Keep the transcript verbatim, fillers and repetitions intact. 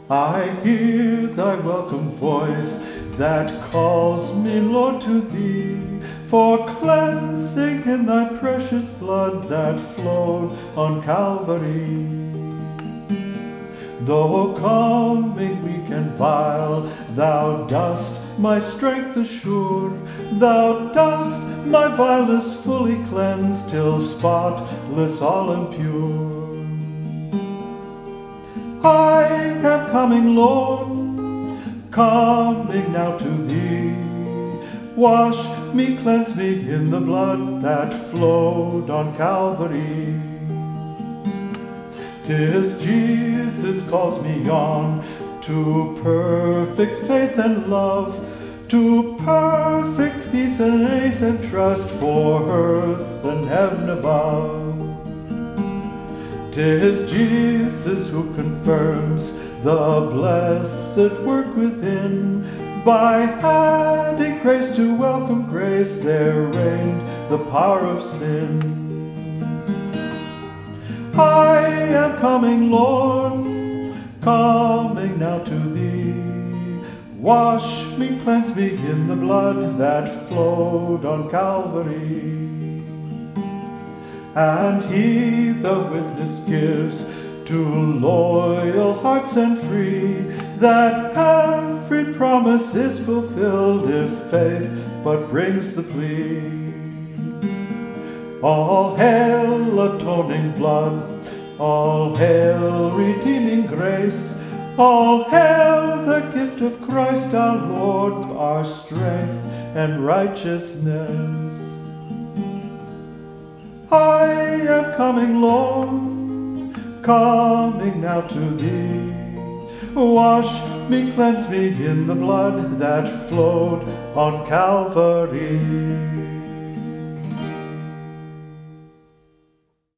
I hear thy welcome voice that calls me, Lord, to thee, for cleansing in thy precious blood that flowed on Calvary. Though coming weak and vile, thou dost my strength assure, thou dost my vilest fully cleanse, till spotless all am pure. I am coming, Lord, coming now to thee. Wash me, cleanse me in the blood that flowed on Calvary. 'Tis Jesus calls me on to perfect faith and love, to perfect peace and grace and trust for earth and heaven above. 'Tis Jesus who confirms the blessed work within, by adding grace to welcome grace there reigned the power of sin. I am coming, Lord, coming now to thee. Wash me, cleanse me in the blood that flowed on Calvary. And he the witness gives to loyal hearts and free, that every promise is fulfilled if faith but brings the plea. All hail atoning blood, all hail redeeming grace, all hail the gift of Christ our Lord, our strength and righteousness. I am coming, Lord, coming now to thee. Wash me, cleanse me in the blood that flowed on Calvary.